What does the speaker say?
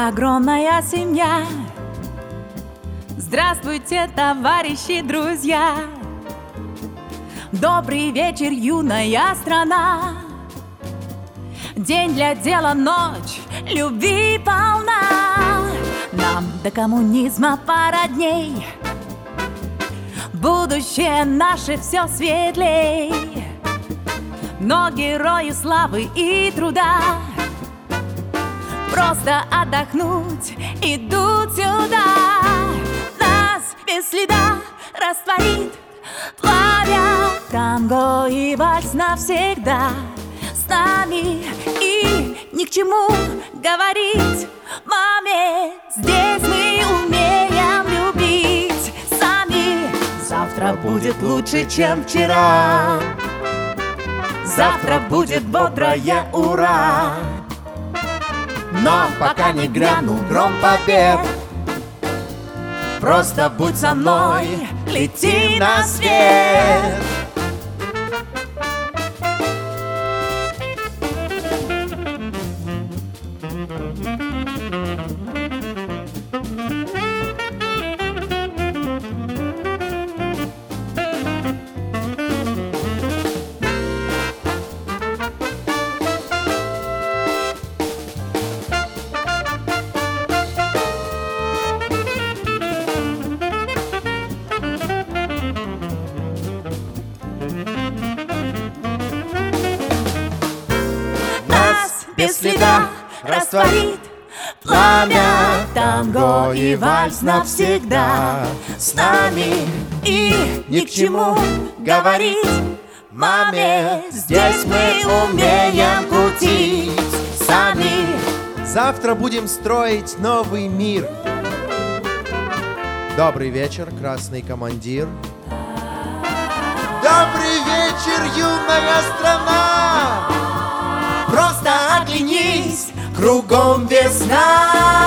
огромная семья. Здравствуйте, товарищи, друзья. Добрый вечер, юная страна. День для дела, ночь любви полна. Нам до коммунизма пара дней. Будущее наше все светлей. Но герои славы и труда просто отдохнуть идут сюда. Нас без следа растворит пламя. Танго и вальс навсегда с нами. И ни к чему говорить маме, здесь мы умеем любить сами. Завтра будет лучше, чем вчера. Завтра будет бодрое ура. Но пока не грянул гром побед, просто будь со мной, лети на свет. Без следа растворит пламя. Танго и вальс навсегда с нами. И ни к чему говорить маме, здесь мы умеем крутить сами. Завтра будем строить новый мир. Добрый вечер, красный командир. Добрый вечер, юная страна. Просто оглянись, кругом весна.